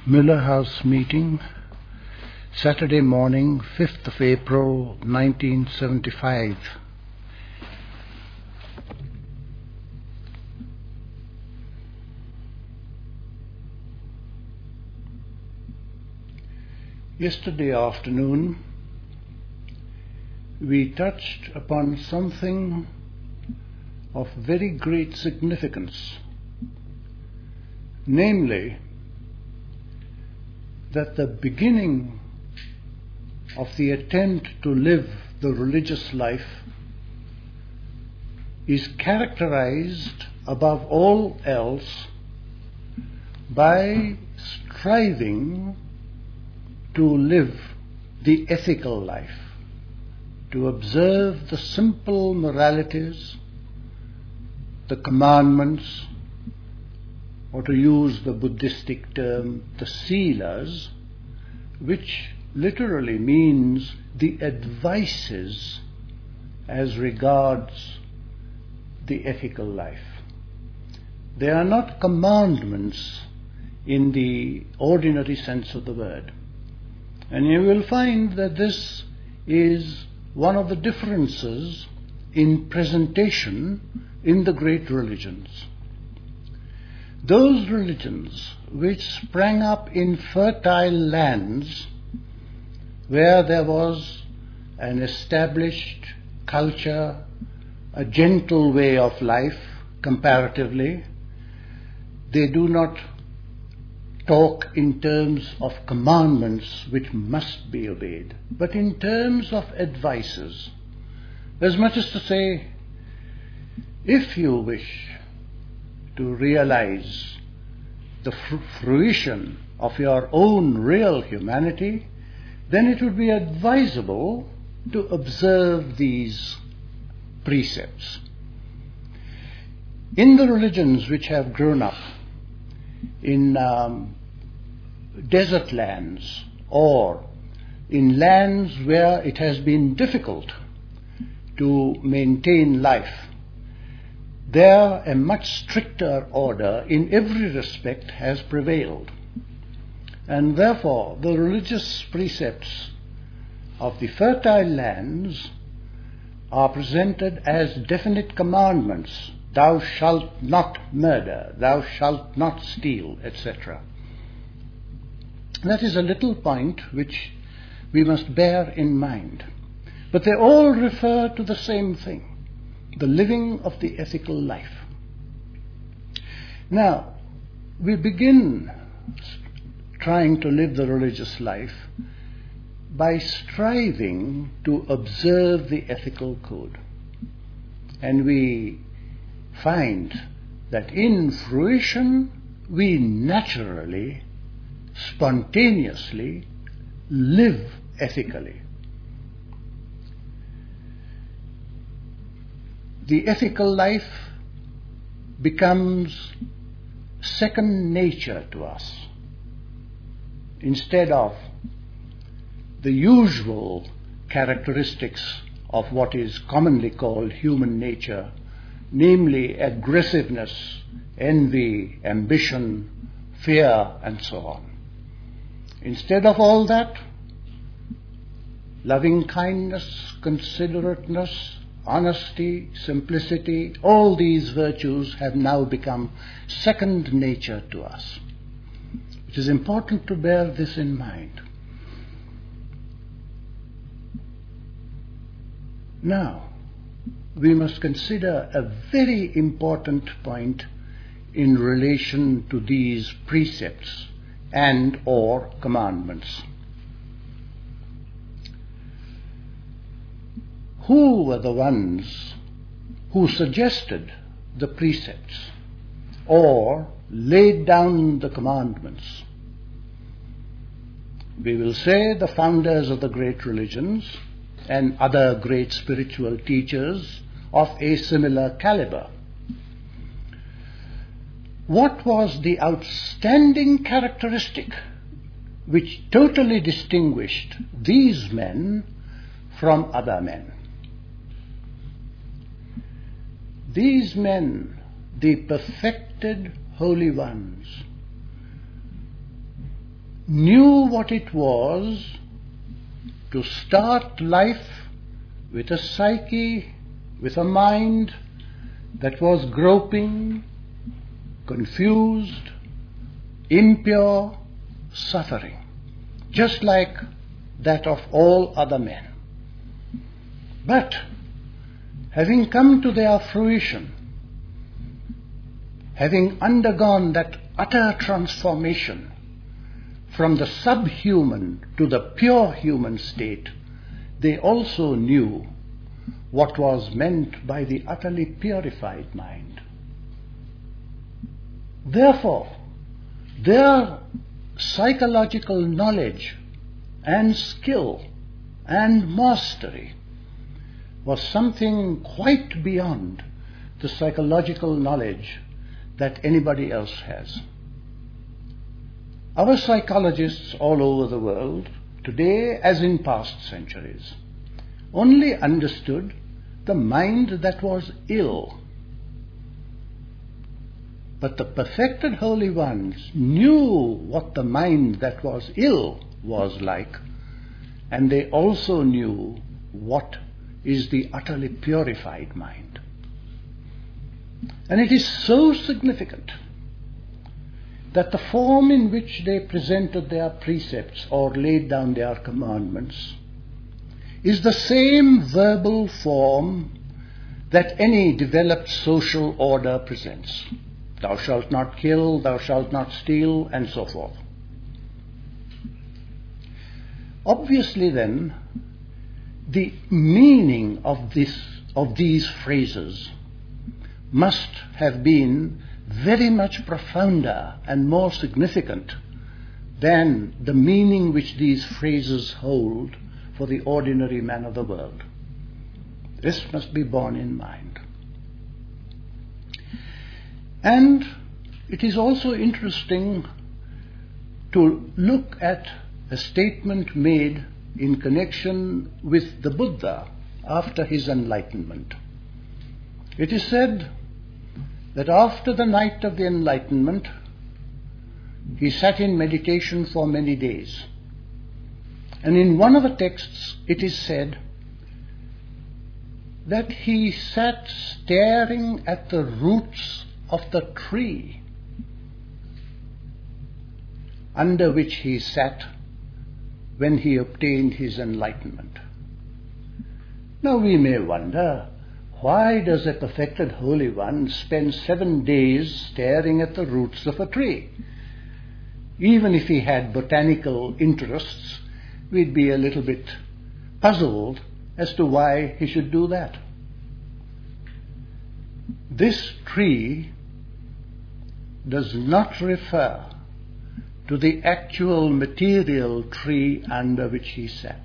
Miller House meeting, Saturday morning, 5th of April, 1975. Yesterday afternoon, we touched upon something of very great significance, namely, that the beginning of the attempt to live the religious life is characterized above all else by striving to live the ethical life, to observe the simple moralities, the commandments, or to use the Buddhistic term, the silas, which literally means the advices as regards the ethical life. They are not commandments in the ordinary sense of the word. And you will find that this is one of the differences in presentation in the great religions. Those religions which sprang up in fertile lands where there was an established culture, a gentle way of life comparatively, they do not talk in terms of commandments which must be obeyed, but in terms of advices, as much as to say, if you wish to realize the fruition of your own real humanity, then it would be advisable to observe these precepts. In the religions which have grown up in desert lands or in lands where it has been difficult to maintain life, there a much stricter order in every respect has prevailed. And therefore the religious precepts of the fertile lands are presented as definite commandments. Thou shalt not murder, thou shalt not steal, etc. That is a little point which we must bear in mind. But they all refer to the same thing, the living of the ethical life. Now, we begin trying to live the religious life by striving to observe the ethical code. And we find that in fruition we naturally, spontaneously live ethically. The ethical life becomes second nature to us, instead of the usual characteristics of what is commonly called human nature, namely aggressiveness, envy, ambition, fear, and so on. Instead of all that, loving kindness, considerateness, honesty, simplicity, all these virtues have now become second nature to us. It is important to bear this in mind. Now, we must consider a very important point in relation to these precepts and or commandments. Who were the ones who suggested the precepts or laid down the commandments? We will say the founders of the great religions and other great spiritual teachers of a similar caliber. What was the outstanding characteristic which totally distinguished these men from other men? These men, the perfected holy ones, knew what it was to start life with a psyche, with a mind that was groping, confused, impure, suffering, just like that of all other men. But having come to their fruition, having undergone that utter transformation from the subhuman to the pure human state, they also knew what was meant by the utterly purified mind. Therefore, their psychological knowledge and skill and mastery was something quite beyond the psychological knowledge that anybody else has. Our psychologists all over the world, today as in past centuries, only understood the mind that was ill. But the perfected holy ones knew what the mind that was ill was like, and they also knew what is the utterly purified mind. And it is so significant that the form in which they presented their precepts or laid down their commandments is the same verbal form that any developed social order presents. Thou shalt not kill, thou shalt not steal, and so forth. Obviously then, the meaning of these phrases must have been very much profounder and more significant than the meaning which these phrases hold for the ordinary man of the world. This must be borne in mind. And it is also interesting to look at a statement made in connection with the Buddha after his enlightenment. It is said that after the night of the enlightenment, he sat in meditation for many days. And in one of the texts it is said that he sat staring at the roots of the tree under which he sat when he obtained his enlightenment. Now we may wonder, why does a perfected holy one spend 7 days staring at the roots of a tree? Even if he had botanical interests, we'd be a little bit puzzled as to why he should do that. This tree does not refer to the actual material tree under which he sat.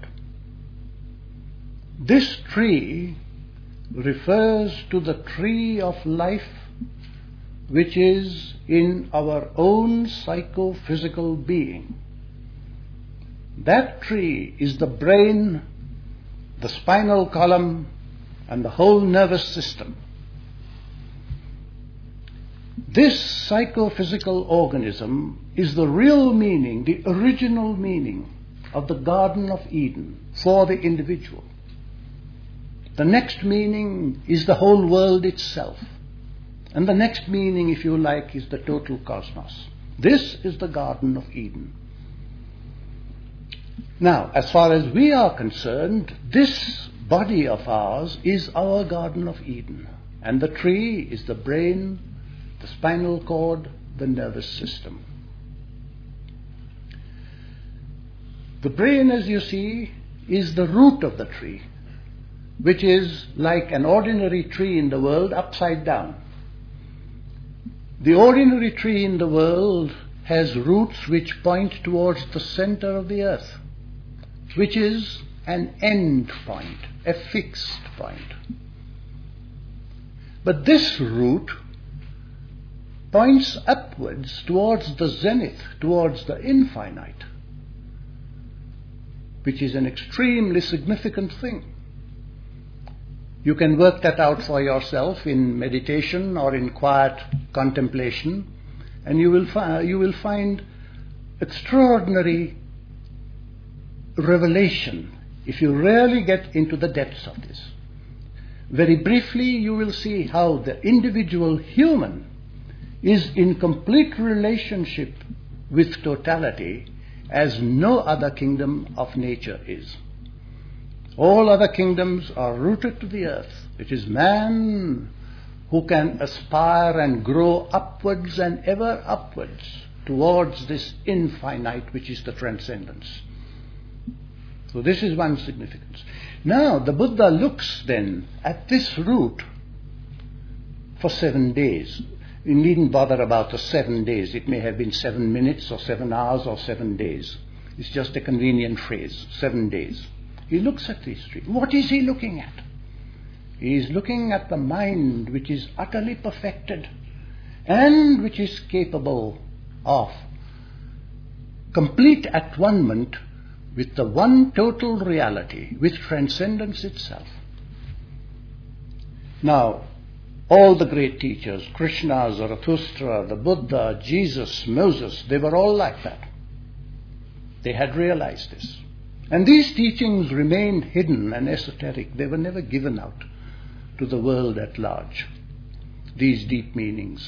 This tree refers to the tree of life which is in our own psychophysical being. That tree is the brain, the spinal column, and the whole nervous system. This psychophysical organism is the real meaning, the original meaning of the Garden of Eden for the individual. The next meaning is the whole world itself. And the next meaning, if you like, is the total cosmos. This is the Garden of Eden. Now, as far as we are concerned, this body of ours is our Garden of Eden. And the tree is the brain, the spinal cord, the nervous system. The brain, as you see, is the root of the tree, which is like an ordinary tree in the world upside down. The ordinary tree in the world has roots which point towards the center of the earth, which is an end point, a fixed point. But this root points upwards towards the zenith, towards the infinite, which is an extremely significant thing. You can work that out for yourself in meditation or in quiet contemplation, and you will find extraordinary revelation if you really get into the depths of this. Very briefly, you will see how the individual human is in complete relationship with totality as no other kingdom of nature is. All other kingdoms are rooted to the earth. It is man who can aspire and grow upwards and ever upwards towards this infinite, which is the transcendence. So this is one significance. Now the Buddha looks then at this route for 7 days. You needn't bother about the 7 days. It may have been 7 minutes or 7 hours or 7 days. It's just a convenient phrase, 7 days. He looks at these three. What is he looking at? He is looking at the mind which is utterly perfected and which is capable of complete at-one-ment with the one total reality, with transcendence itself. Now, all the great teachers, Krishna, Zarathustra, the Buddha, Jesus, Moses, they were all like that. They had realized this. And these teachings remained hidden and esoteric. They were never given out to the world at large, these deep meanings.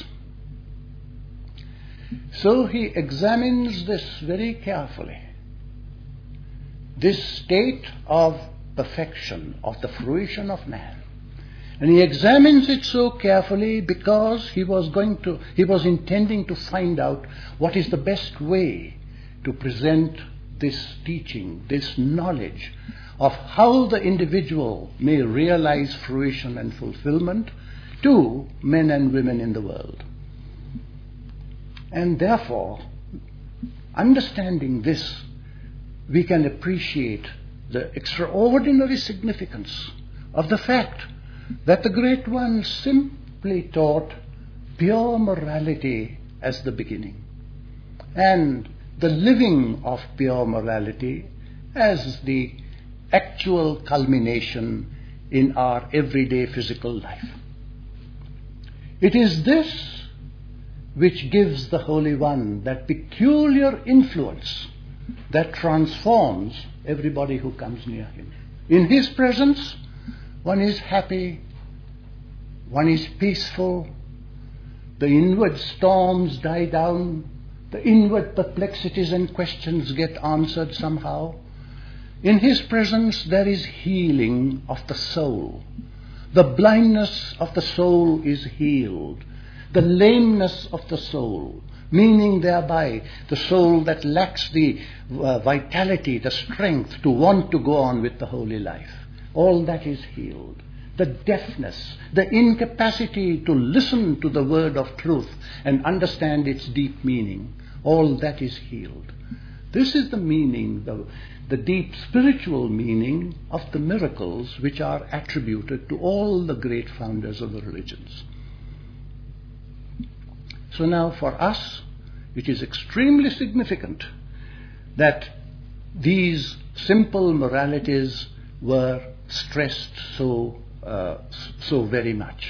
So he examines this very carefully. This state of perfection, of the fruition of man. And he examines it so carefully because he was intending to find out what is the best way to present this teaching, this knowledge of how the individual may realize fruition and fulfillment to men and women in the world. And therefore, understanding this, we can appreciate the extraordinary significance of the fact that the Great One simply taught pure morality as the beginning, and the living of pure morality as the actual culmination in our everyday physical life. It is this which gives the Holy One that peculiar influence that transforms everybody who comes near him. In his presence, one is happy, one is peaceful, the inward storms die down, the inward perplexities and questions get answered somehow. In his presence there is healing of the soul. The blindness of the soul is healed. The lameness of the soul, meaning thereby the soul that lacks the vitality, the strength to want to go on with the holy life, all that is healed. The deafness, the incapacity to listen to the word of truth and understand its deep meaning, all that is healed. This is the meaning, the deep spiritual meaning of the miracles which are attributed to all the great founders of the religions. So now for us, it is extremely significant that these simple moralities were stressed so very much.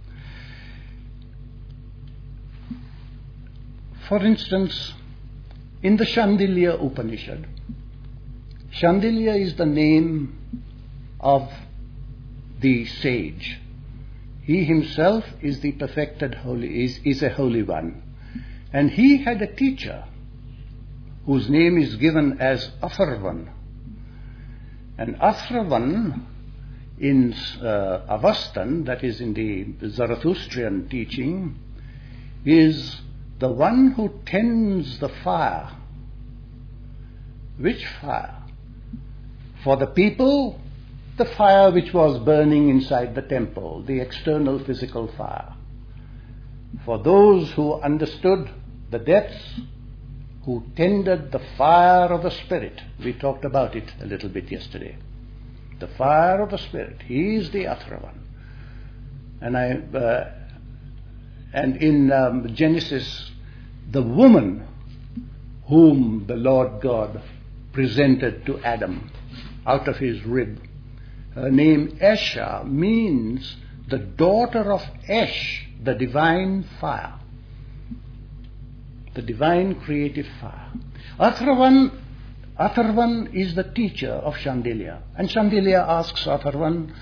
For instance, in the Shandilya Upanishad, Shandilya is the name of the sage. He himself is the perfected holy, is a holy one. And he had a teacher whose name is given as Atharvan. And Atharvan in Avastan, that is in the Zarathustrian teaching, is the one who tends the fire. Which fire? For the people, the fire which was burning inside the temple, the external physical fire. For those who understood the depths, who tended the fire of the Spirit, we talked about it a little bit yesterday. The fire of the Spirit, he is the Athravan. And in Genesis, the woman whom the Lord God presented to Adam out of his rib, her name Esha means the daughter of Esh, the divine fire. the divine creative fire. Atharvan is the teacher of Shandilya, and Shandilya asks Atharvan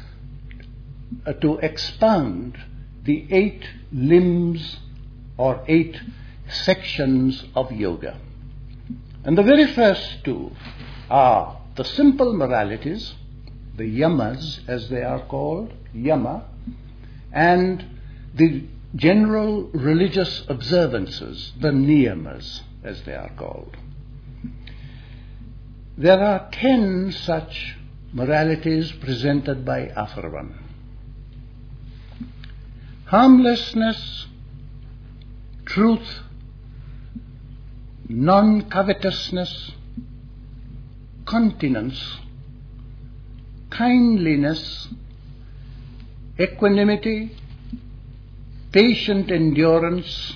to expound the 8 limbs or 8 sections of yoga. And the very first 2 are the simple moralities, the yamas as they are called, yama, and the general religious observances, the niyamas as they are called. There are 10 such moralities presented by Atharvan. Harmlessness, truth, non-covetousness, continence, kindliness, equanimity, patient endurance,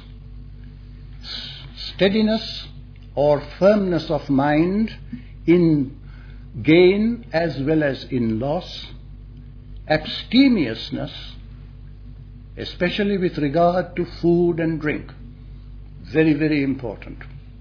steadiness or firmness of mind in gain as well as in loss, abstemiousness, especially with regard to food and drink, very, very important,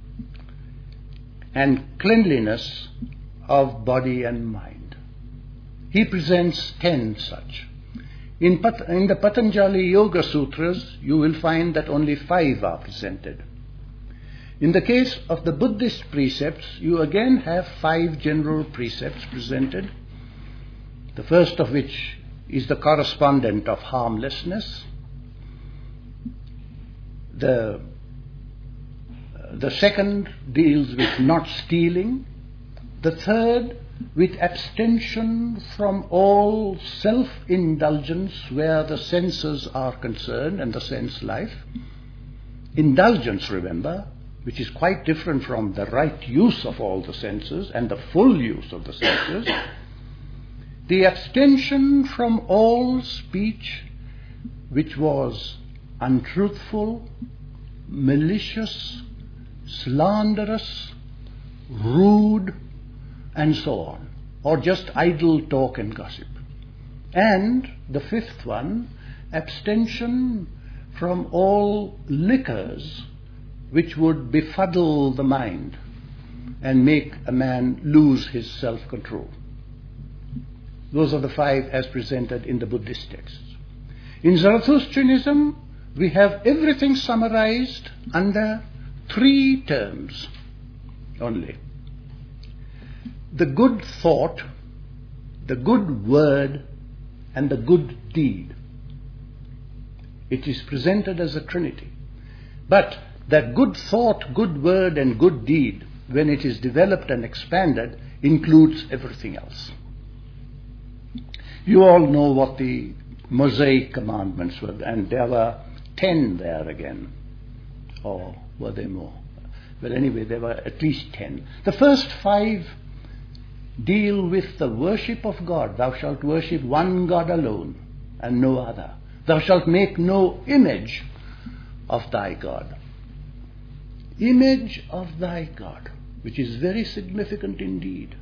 and cleanliness of body and mind. He presents 10 such. In the Patanjali Yoga Sutras, you will find that only 5 are presented. In the case of the Buddhist precepts, you again have 5 general precepts presented, the first of which is the correspondent of harmlessness. The second deals with not stealing. The third with abstention from all self-indulgence where the senses are concerned and the sense life. Indulgence, remember, which is quite different from the right use of all the senses and the full use of the senses. The abstention from all speech which was untruthful, malicious, slanderous, rude, and so on, or just idle talk and gossip. And the 5th one, abstention from all liquors which would befuddle the mind and make a man lose his self-control. Those are the 5 as presented in the Buddhist texts. In Zarathustrianism, we have everything summarized under 3 terms only. The good thought, the good word, and the good deed. It is presented as a trinity. But that good thought, good word, and good deed, when it is developed and expanded, includes everything else. You all know what the Mosaic commandments were, and there were 10 there again. Or were there more? Well, anyway, there were at least 10. The first 5 deal with the worship of God. Thou shalt worship one God alone and no other. Thou shalt make no image of thy God. Image of thy God, which is very significant indeed.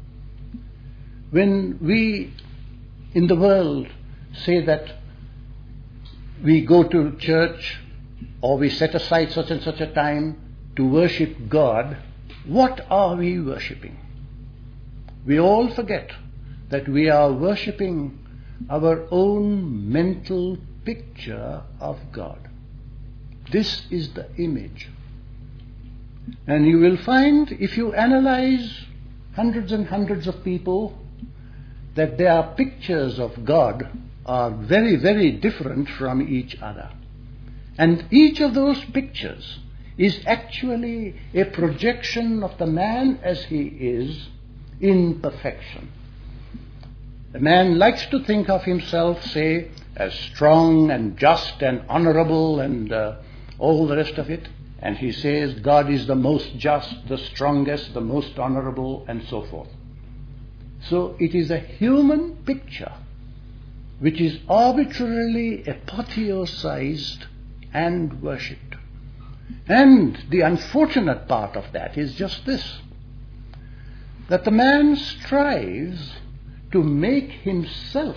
When we in the world say that we go to church or we set aside such and such a time to worship God, what are we worshipping? We all forget that we are worshipping our own mental picture of God. This is the image. And you will find, if you analyze hundreds and hundreds of people, that their pictures of God are very, very different from each other. And each of those pictures is actually a projection of the man as he is in perfection. The man likes to think of himself, say, as strong and just and honorable and all the rest of it. And he says God is the most just, the strongest, the most honorable, and so forth. So it is a human picture which is arbitrarily apotheosized and worshipped. And the unfortunate part of that is just this, that the man strives to make himself,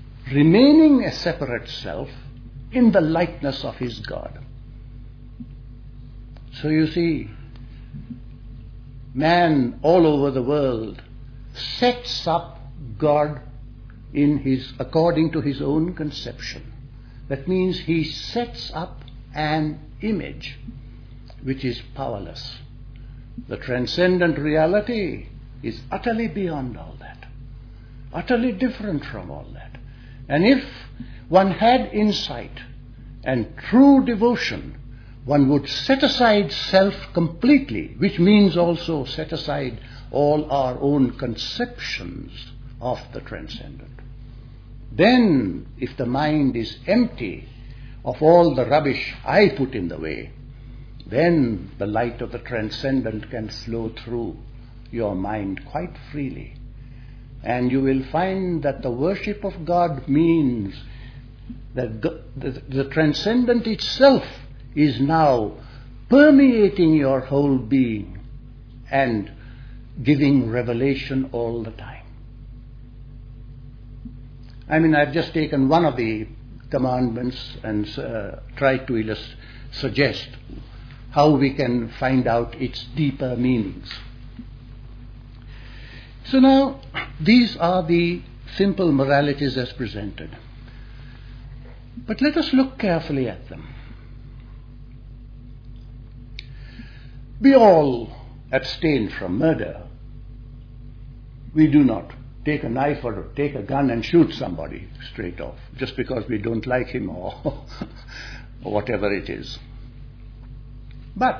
remaining a separate self, in the likeness of his God. So you see, man all over the world sets up God according to his own conception. That means he sets up an image which is powerless. The transcendent reality is utterly beyond all that, utterly different from all that. And if one had insight and true devotion, one would set aside self completely, which means also set aside all our own conceptions of the transcendent. Then, if the mind is empty of all the rubbish I put in the way, then the light of the transcendent can flow through your mind quite freely. And you will find that the worship of God means that the transcendent itself is now permeating your whole being and giving revelation all the time. I mean, I've just taken one of the commandments and tried to suggest how we can find out its deeper meanings. So now, these are the simple moralities as presented. But let us look carefully at them. We all abstain from murder. We do not take a knife or take a gun and shoot somebody straight off, just because we don't like him or whatever it is. But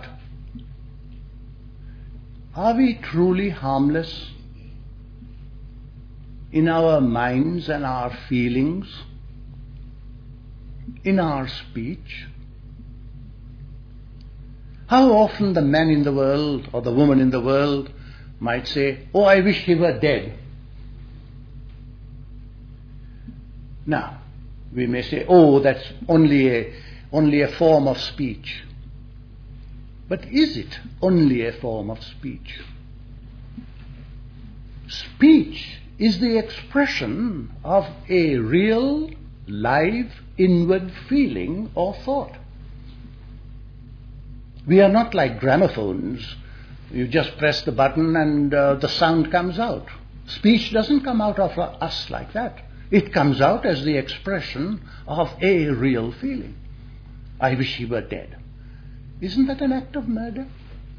are we truly harmless in our minds and our feelings, in our speech? How often the man in the world or the woman in the world might say, "Oh, I wish he were dead." Now, we may say, "Oh, that's only a form of speech." But is it only a form of speech? Speech is the expression of a real, live, inward feeling or thought. We are not like gramophones. You just press the button and the sound comes out. Speech doesn't come out of us like that. It comes out as the expression of a real feeling. I wish he were dead. Isn't that an act of murder?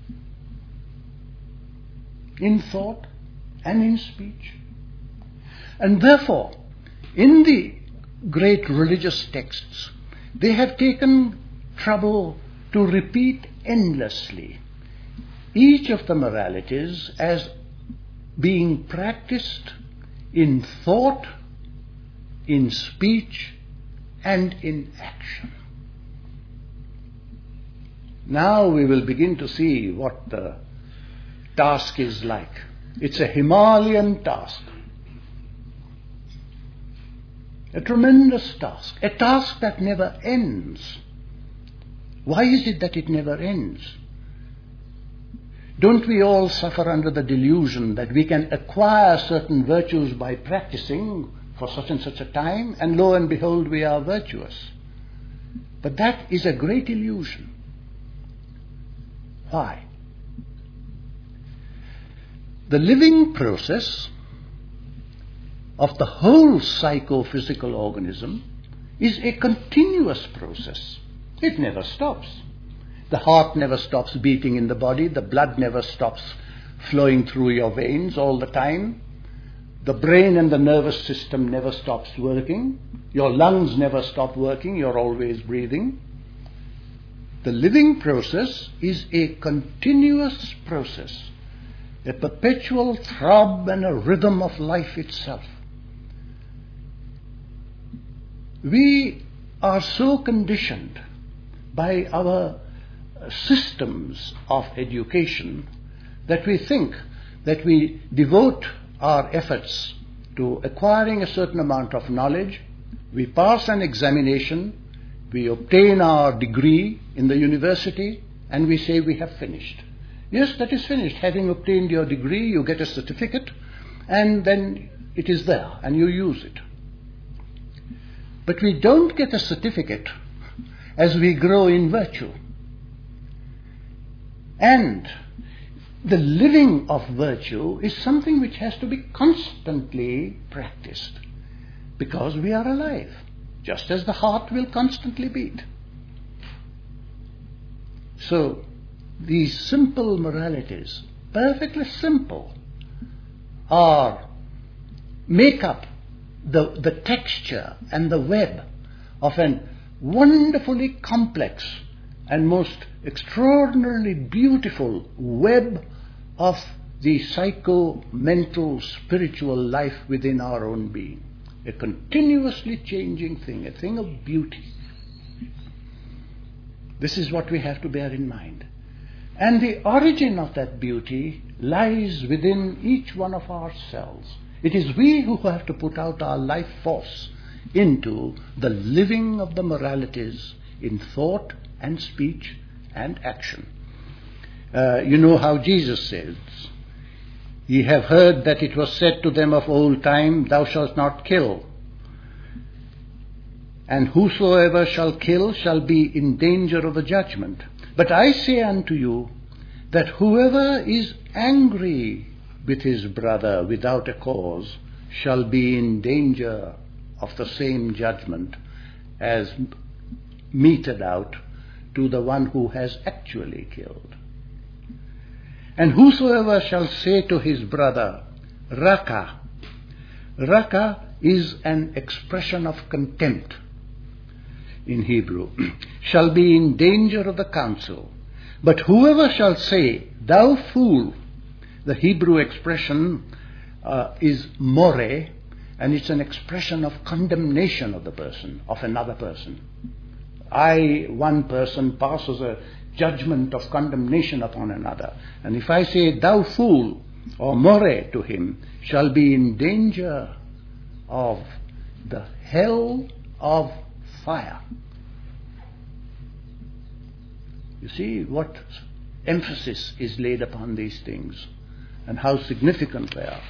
In thought and in speech. And therefore, in the great religious texts, they have taken trouble to repeat endlessly each of the moralities as being practiced in thought, in speech, and in action. Now we will begin to see what the task is like. It's a Himalayan task. A tremendous task. A task that never ends. Why is it that it never ends? Don't we all suffer under the delusion that we can acquire certain virtues by practicing for such and such a time, and lo and behold, we are virtuous? But that is a great illusion. Why? The living process of the whole psychophysical organism is a continuous process. It never stops. The heart never stops beating in the body. The blood never stops flowing through your veins all the time. The brain and the nervous system never stops working. Your lungs never stop working. You're always breathing. The living process is a continuous process, a perpetual throb and a rhythm of life itself. We are so conditioned by our systems of education that we think that we devote our efforts to acquiring a certain amount of knowledge, we pass an examination, we obtain our degree in the university, and we say we have finished. Yes, that is finished. Having obtained your degree, you get a certificate, and then it is there, and you use it. But we don't get a certificate as we grow in virtue. And the living of virtue is something which has to be constantly practiced, because we are alive, just as the heart will constantly beat. So, these simple moralities, perfectly simple, make up the texture and the web of a wonderfully complex and most extraordinarily beautiful web of the psycho-mental spiritual life within our own being. A continuously changing thing, a thing of beauty. This is what we have to bear in mind. And the origin of that beauty lies within each one of ourselves. It is we who have to put out our life force into the living of the moralities in thought and speech and action. You know how Jesus says, "Ye have heard that it was said to them of old time, Thou shalt not kill. And whosoever shall kill shall be in danger of the judgment. But I say unto you, that whoever is angry with his brother without a cause shall be in danger of the same judgment as meted out to the one who has actually killed. And whosoever shall say to his brother, Raka," Raka is an expression of contempt in Hebrew, "shall be in danger of the council. But whoever shall say, Thou fool," the Hebrew expression is more, and it's an expression of condemnation of the person, of another person. One person passes a judgment of condemnation upon another. And if I say, "Thou fool," or more to him, shall be in danger of the hell of fire. You see what emphasis is laid upon these things and how significant they are.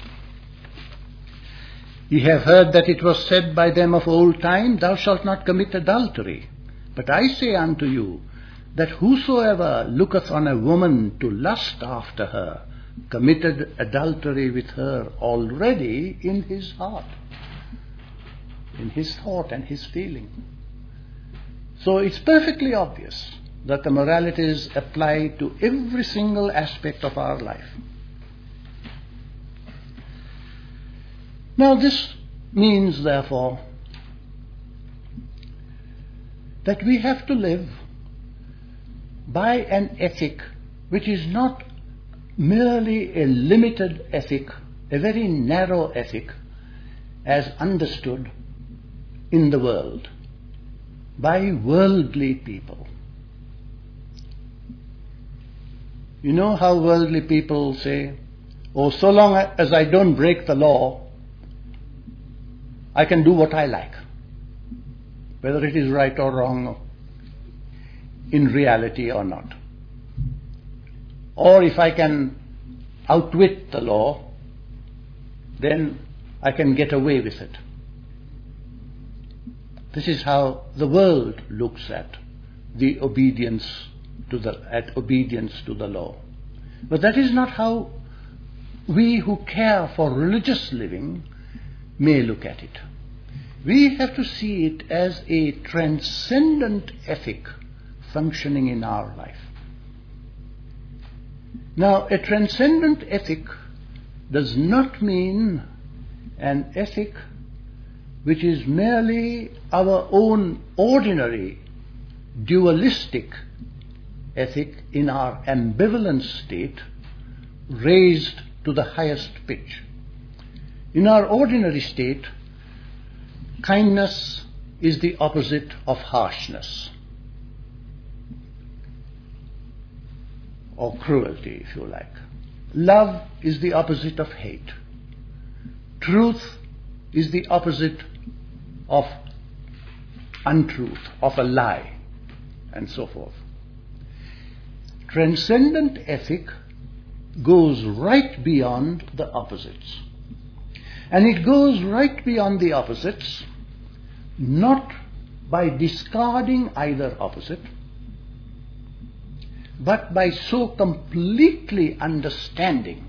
"Ye have heard that it was said by them of old time, Thou shalt not commit adultery. But I say unto you, that whosoever looketh on a woman to lust after her, committed adultery with her already in his heart," in his thought and his feeling. So it's perfectly obvious that the moralities apply to every single aspect of our life. Now this means, therefore, that we have to live by an ethic which is not merely a limited ethic, a very narrow ethic, as understood in the world by worldly people. You know how worldly people say, "Oh, so long as I don't break the law, I can do what I like," whether it is right or wrong in reality or not. Or if I can outwit the law, then I can get away with it. This is how the world looks at the obedience to the law. But that is not how we who care for religious living may look at it. We have to see it as a transcendent ethic functioning in our life. Now, a transcendent ethic does not mean an ethic which is merely our own ordinary dualistic ethic in our ambivalent state raised to the highest pitch. In our ordinary state, kindness is the opposite of harshness or cruelty, if you like. Love is the opposite of hate. Truth is the opposite of untruth, of a lie, and so forth. Transcendent ethic goes right beyond the opposites. And it goes right beyond the opposites, not by discarding either opposite, but by so completely understanding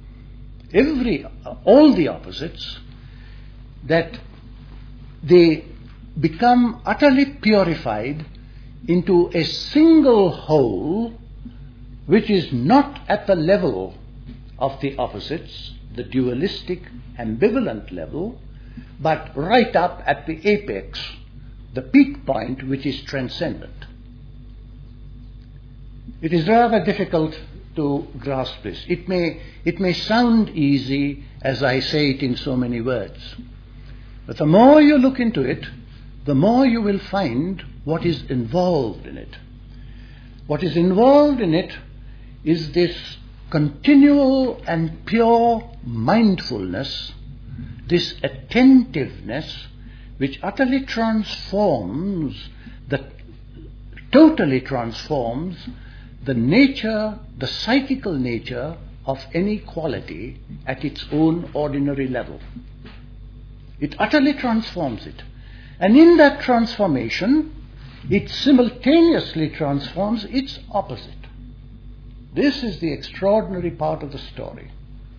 all the opposites that they become utterly purified into a single whole, which is not at the level of the opposites, the dualistic, ambivalent level, but right up at the apex, the peak point, which is transcendent. It is rather difficult to grasp this. It may sound easy as I say it in so many words, but the more you look into it, the more you will find what is involved in it. What is involved in it is this continual and pure mindfulness, this attentiveness, which totally transforms the nature, the psychical nature of any quality at its own ordinary level. It utterly transforms it. And in that transformation, it simultaneously transforms its opposite. This is the extraordinary part of the story.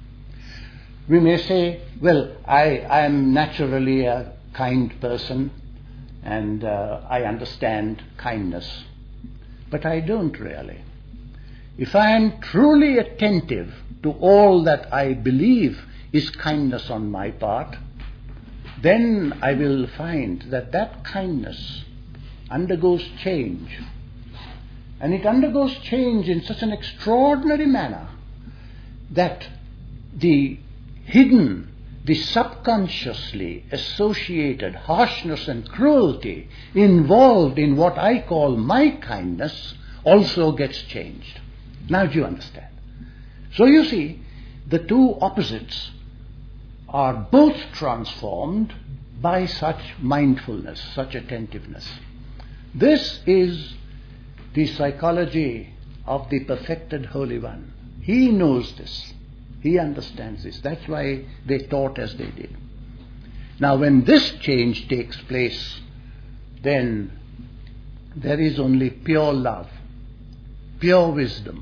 We may say, well, I am naturally a kind person and I understand kindness, but I don't really. If I am truly attentive to all that I believe is kindness on my part, then I will find that kindness undergoes change. And it undergoes change in such an extraordinary manner that the hidden, the subconsciously associated harshness and cruelty involved in what I call my kindness also gets changed. Now do you understand? So you see, the two opposites are both transformed by such mindfulness, such attentiveness. This is the psychology of the perfected Holy One. He knows this. He understands this. That's why they taught as they did. Now when this change takes place, then there is only pure love, pure wisdom,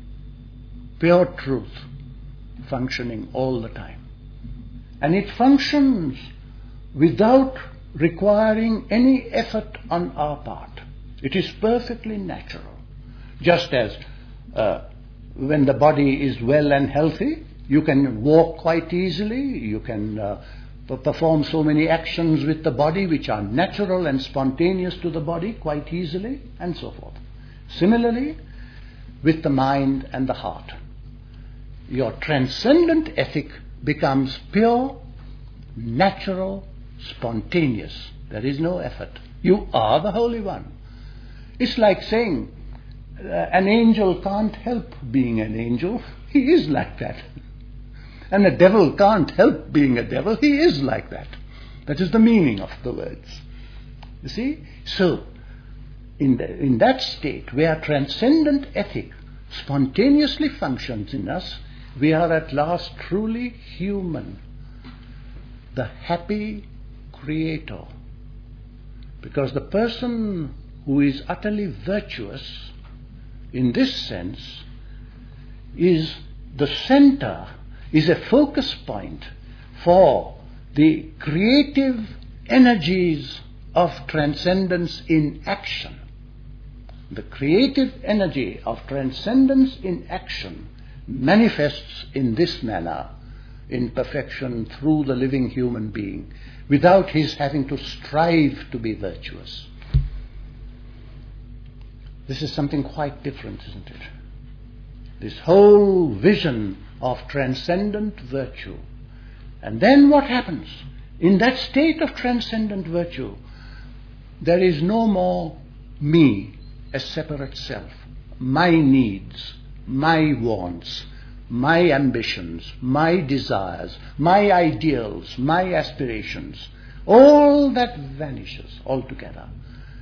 pure truth functioning all the time. And it functions without requiring any effort on our part. It is perfectly natural. Just as when the body is well and healthy, you can walk quite easily, you can perform so many actions with the body which are natural and spontaneous to the body quite easily, and so forth. Similarly, with the mind and the heart, your transcendent ethic becomes pure, natural, spontaneous. There is no effort. You are the Holy One. It's like saying an angel can't help being an angel. He is like that. And a devil can't help being a devil. He is like that. That is the meaning of the words. You see? So, in that state where transcendent ethic spontaneously functions in us, we are at last truly human. The happy creator. Because the person who is utterly virtuous in this sense is the center, is a focus point for the creative energies of transcendence in action. The creative energy of transcendence in action manifests in this manner in perfection through the living human being, without his having to strive to be virtuous. This is something quite different, isn't it? This whole vision of transcendent virtue. And then what happens? In that state of transcendent virtue, there is no more me, a separate self, my needs, my wants, my ambitions, my desires, my ideals, my aspirations. All that vanishes altogether.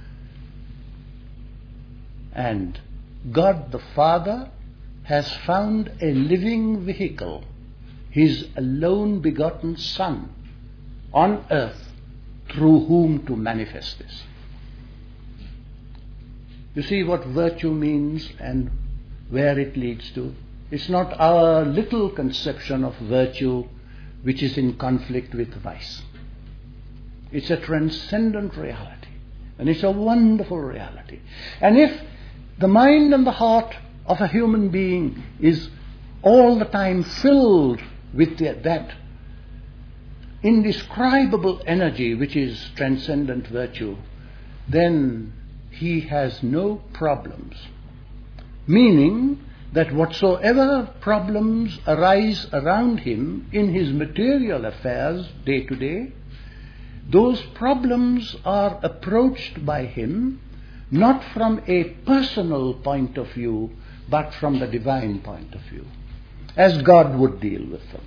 And God the Father has found a living vehicle, His alone begotten Son, on earth, through whom to manifest this. You see what virtue means and where it leads to. It's not our little conception of virtue which is in conflict with vice. It's a transcendent reality, and it's a wonderful reality. And if the mind and the heart of a human being is all the time filled with that indescribable energy which is transcendent virtue, then he has no problems. Meaning that whatsoever problems arise around him in his material affairs day to day, those problems are approached by him not from a personal point of view, but from the divine point of view, as God would deal with them.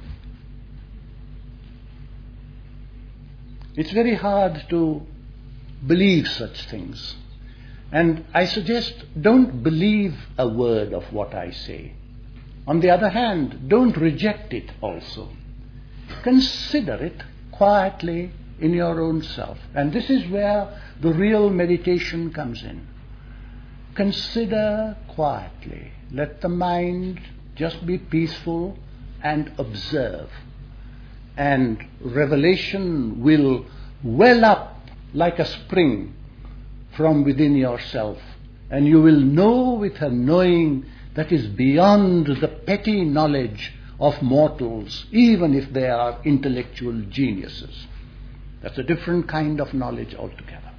It's very hard to believe such things. And I suggest, don't believe a word of what I say. On the other hand, don't reject it also. Consider it quietly in your own self. And this is where the real meditation comes in. Consider quietly. Let the mind just be peaceful and observe. And revelation will well up like a spring from within yourself, and you will know with a knowing that is beyond the petty knowledge of mortals, even if they are intellectual geniuses. That's a different kind of knowledge altogether.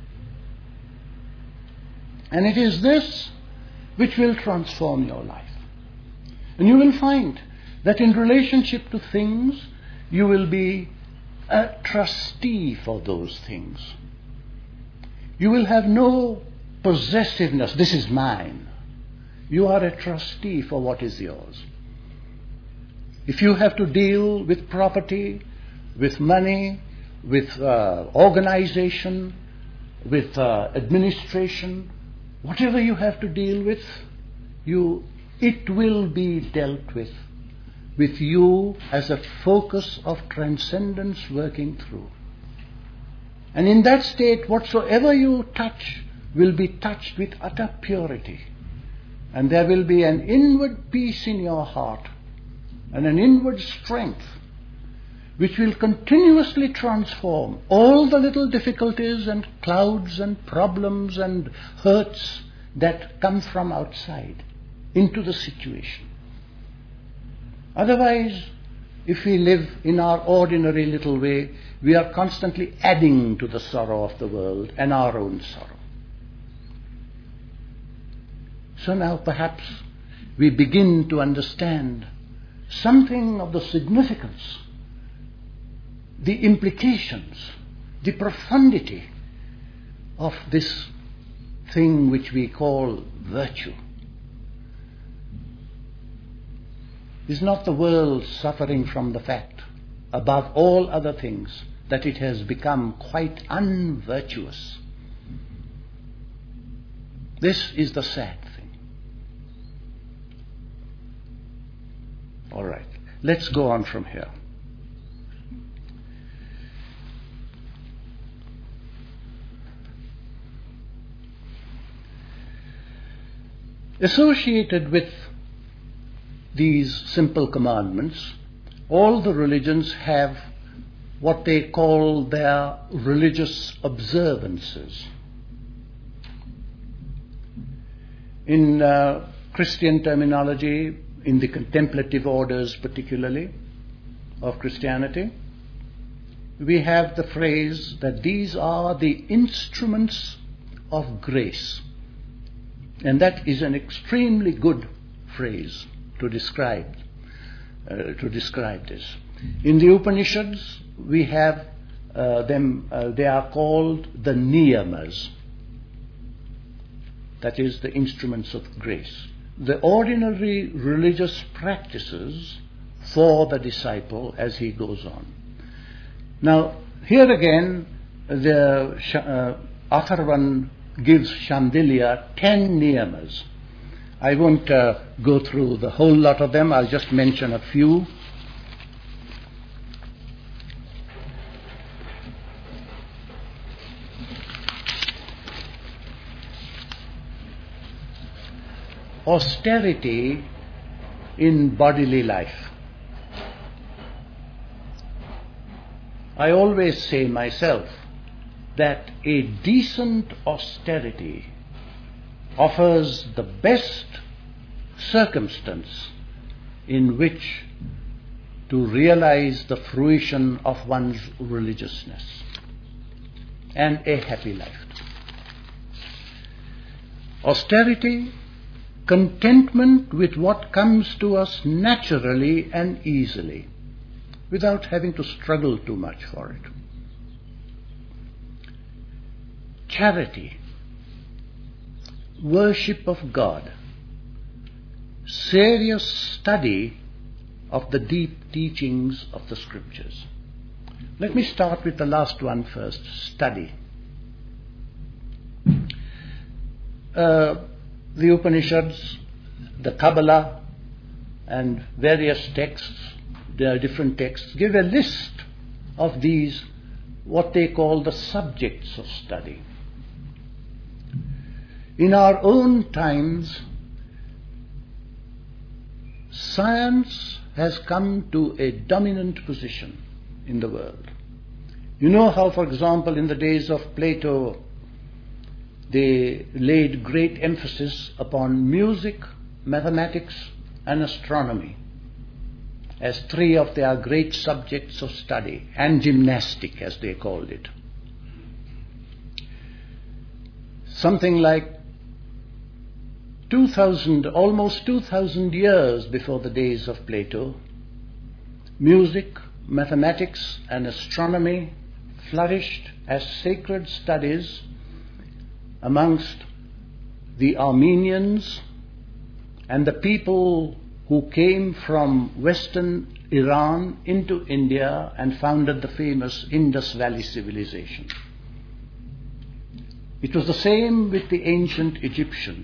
And it is this which will transform your life. And you will find that in relationship to things, you will be a trustee for those things. You will have no possessiveness, this is mine. You are a trustee for what is yours. If you have to deal with property, with money, with organization, with administration, whatever you have to deal with, it will be dealt with you as a focus of transcendence working through. And in that state, whatsoever you touch will be touched with utter purity. And there will be an inward peace in your heart and an inward strength which will continuously transform all the little difficulties and clouds and problems and hurts that come from outside into the situation. Otherwise, if we live in our ordinary little way, we are constantly adding to the sorrow of the world and our own sorrow. So now perhaps we begin to understand something of the significance, the implications, the profundity of this thing which we call virtue. Is not the world suffering from the fact, above all other things, that it has become quite unvirtuous? This is the sad thing. All right, let's go on from here. Associated with these simple commandments, all the religions have what they call their religious observances. In Christian terminology, in the contemplative orders particularly of Christianity, we have the phrase that these are the instruments of grace. And that is an extremely good phrase to describe this. In the Upanishads, we have they are called the niyamas. That is, the instruments of grace. The ordinary religious practices for the disciple as he goes on. Now, here again, the Atharvan gives Shandilya 10 niyamas. I won't go through the whole lot of them. I'll just mention a few. austerity in bodily life. I always say myself that a decent austerity offers the best circumstance in which to realize the fruition of one's religiousness and a happy life. Austerity, contentment with what comes to us naturally and easily, without having to struggle too much for it. Charity, worship of God, serious study of the deep teachings of the Scriptures. Let me start with the last one first, study. The Upanishads, the Kabbalah, and various texts, there are different texts, give a list of these, what they call the subjects of study. In our own times, science has come to a dominant position in the world. You know how, for example, in the days of Plato, they laid great emphasis upon music, mathematics, and astronomy as three of their great subjects of study, and gymnastic, as they called it. Something like almost 2,000 years before the days of Plato, music, mathematics, and astronomy flourished as sacred studies amongst the Armenians and the people who came from western Iran into India and founded the famous Indus Valley civilization. It was the same with the ancient Egyptians.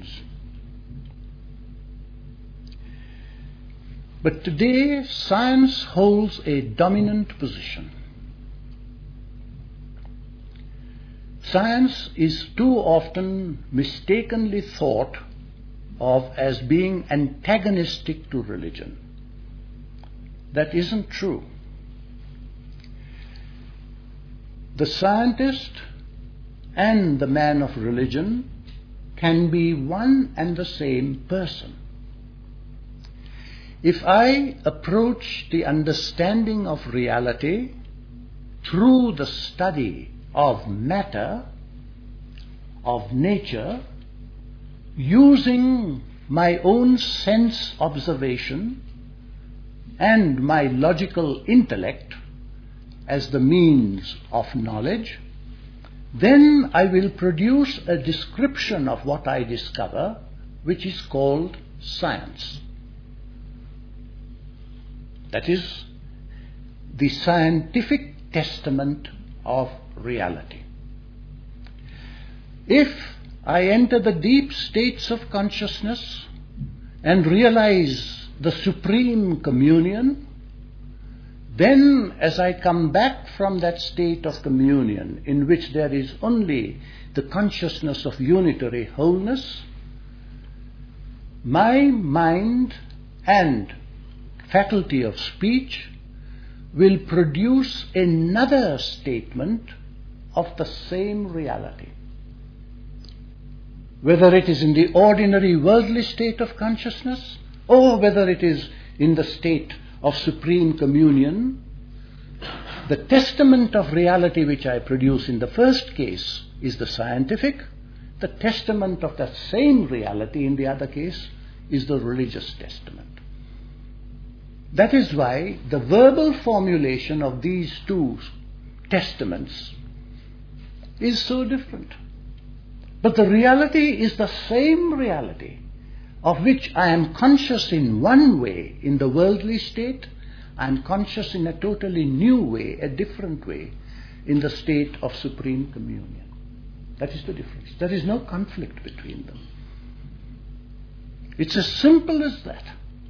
But today, science holds a dominant position. Science is too often mistakenly thought of as being antagonistic to religion. That isn't true. The scientist and the man of religion can be one and the same person. If I approach the understanding of reality through the study of matter, of nature, using my own sense observation and my logical intellect as the means of knowledge, then I will produce a description of what I discover, which is called science. That is the scientific testament of reality. If I enter the deep states of consciousness and realize the supreme communion, then as I come back from that state of communion in which there is only the consciousness of unitary wholeness, my mind and faculty of speech will produce another statement of the same reality. Whether it is in the ordinary worldly state of consciousness or whether it is in the state of supreme communion, the testament of reality which I produce in the first case is the scientific, the testament of that same reality in the other case is the religious testament. That is why the verbal formulation of these two testaments is so different. But the reality is the same reality of which I am conscious in one way in the worldly state, I am conscious in a totally new way, a different way, in the state of supreme communion. That is the difference. There is no conflict between them. It's as simple as that.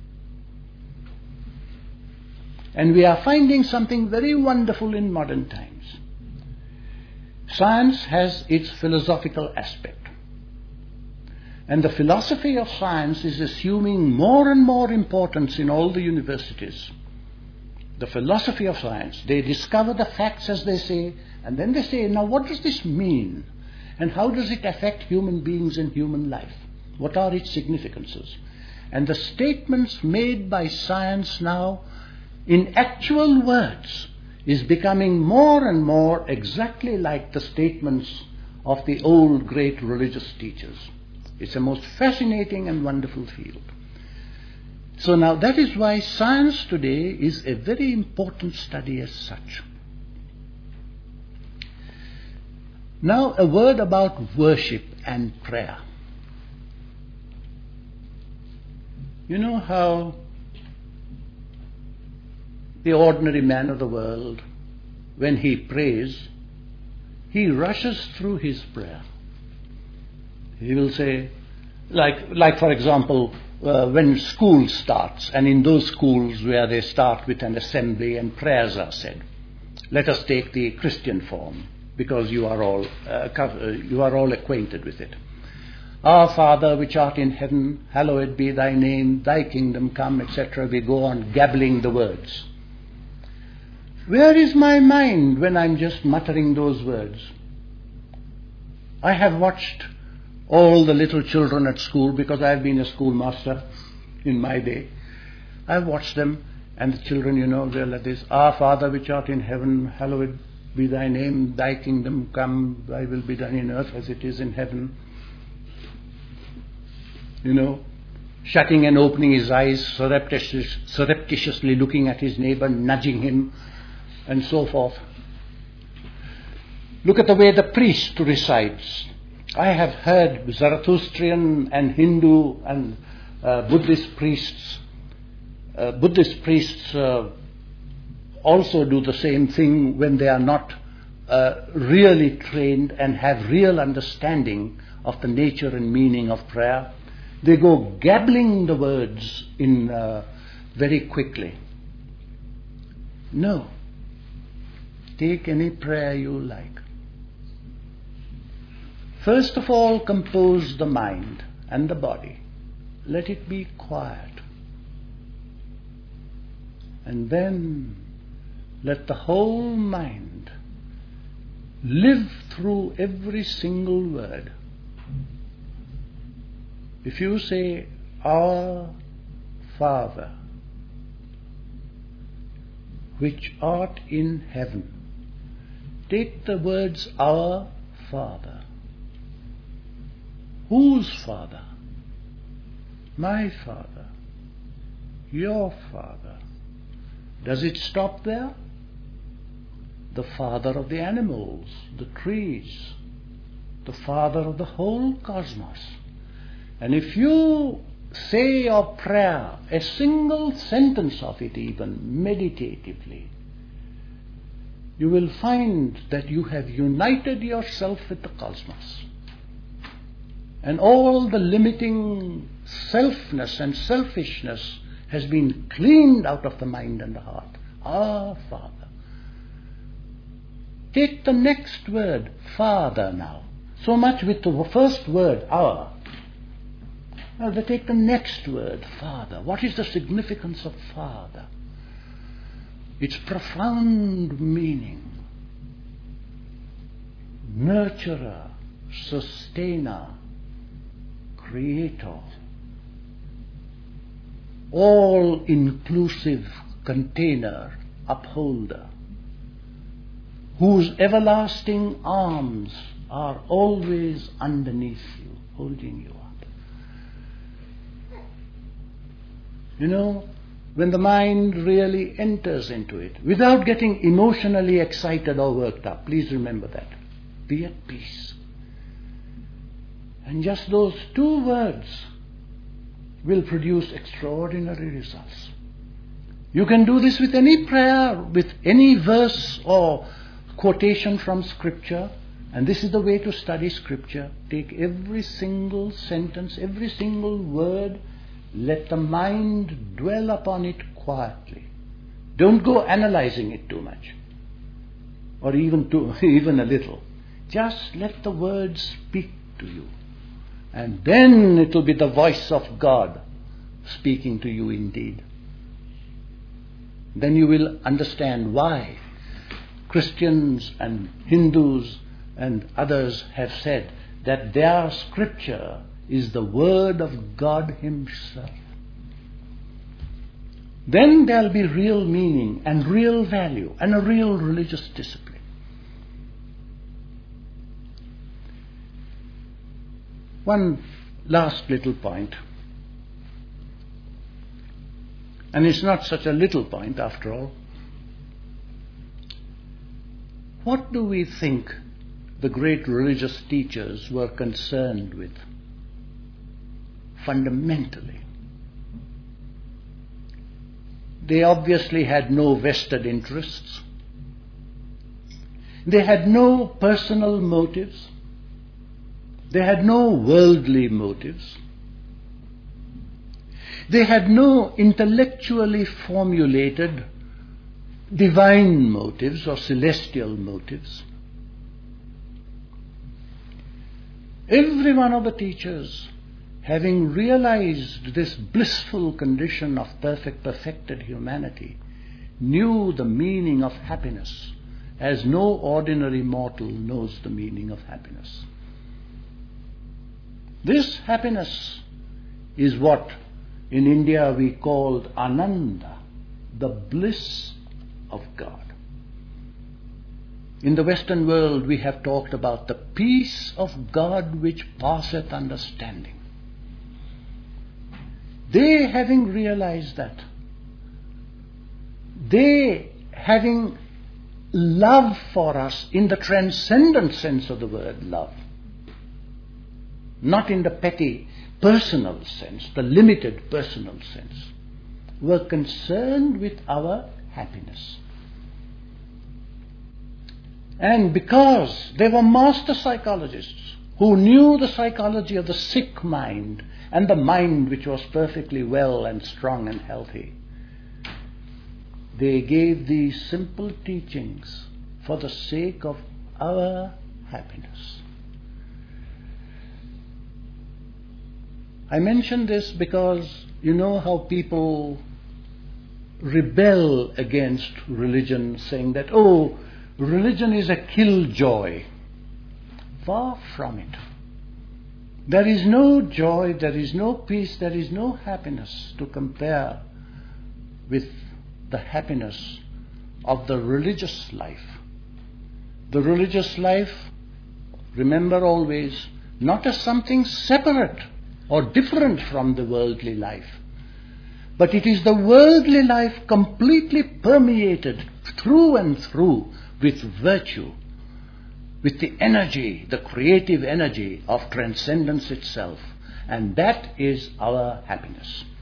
And we are finding something very wonderful in modern times. Science has its philosophical aspect. And the philosophy of science is assuming more and more importance in all the universities. The philosophy of science. They discover the facts, as they say, and then they say, now what does this mean? And how does it affect human beings and human life? What are its significances? And the statements made by science now, in actual words, is becoming more and more exactly like the statements of the old great religious teachers. It's a most fascinating and wonderful field. So now that is why science today is a very important study as such. Now a word about worship and prayer. You know how the ordinary man of the world, when he prays, he rushes through his prayer. He will say, like for example, when school starts, and in those schools where they start with an assembly and prayers are said, let us take the Christian form, because you are all acquainted with it. Our Father which art in heaven, hallowed be thy name, thy kingdom come, etc. We go on gabbling the words. Where is my mind when I'm just muttering those words? I have watched all the little children at school, because I've been a schoolmaster in my day. I've watched them, and the children, they're like this, Our Father which art in heaven, hallowed be thy name, thy kingdom come, thy will be done in earth as it is in heaven. Shutting and opening his eyes, surreptitiously looking at his neighbor, nudging him, and so forth. Look at the way the priest recites. I have heard Zarathustrian and Hindu and Buddhist priests also do the same thing when they are not really trained and have real understanding of the nature and meaning of prayer. They go gabbling the words in very quickly. No. Take any prayer you like. First of all, compose the mind and the body. Let it be quiet. And then let the whole mind live through every single word. If you say, Our Father, which art in heaven, take the words Our Father. Whose Father? My Father. Your Father. Does it stop there? The Father of the animals, the trees, the Father of the whole cosmos. And if you say your prayer, a single sentence of it even, meditatively, you will find that you have united yourself with the cosmos. And all the limiting selfness and selfishness has been cleaned out of the mind and the heart. Our Father. Take the next word, Father now. So much with the first word, our. Now they take the next word, Father. What is the significance of Father? Its profound meaning. Nurturer, sustainer, creator, all-inclusive container, upholder, whose everlasting arms are always underneath you, holding you up. When the mind really enters into it, without getting emotionally excited or worked up, please remember that. Be at peace. And just those two words will produce extraordinary results. You can do this with any prayer, with any verse or quotation from Scripture, and this is the way to study Scripture. Take every single sentence, every single word, let the mind dwell upon it quietly. Don't go analyzing it too much, or even a little. Just let the words speak to you. And then it will be the voice of God speaking to you indeed. Then you will understand why Christians and Hindus and others have said that their scripture is the word of God Himself. Then there will be real meaning and real value and a real religious discipline. One last little point, and it's not such a little point after all. What do we think the great religious teachers were concerned with fundamentally? They obviously had no vested interests. They had no personal motives. They had no worldly motives. They had no intellectually formulated divine motives or celestial motives. Every one of the teachers, having realized this blissful condition of perfected humanity, knew the meaning of happiness as no ordinary mortal knows the meaning of happiness. This happiness is what in India we called Ananda, the bliss of God. In the Western world we have talked about the peace of God which passeth understanding. They having realized that, they having love for us in the transcendent sense of the word love, not in the petty personal sense, the limited personal sense, were concerned with our happiness. And because they were master psychologists who knew the psychology of the sick mind and the mind which was perfectly well and strong and healthy, they gave these simple teachings for the sake of our happiness. I mention this because you know how people rebel against religion, saying that, oh, religion is a killjoy. Far from it. There is no joy, there is no peace, there is no happiness to compare with the happiness of the religious life. The religious life, remember always, not as something separate or different from the worldly life, but it is the worldly life completely permeated through and through with virtue, with the energy, the creative energy of transcendence itself. And that is our happiness.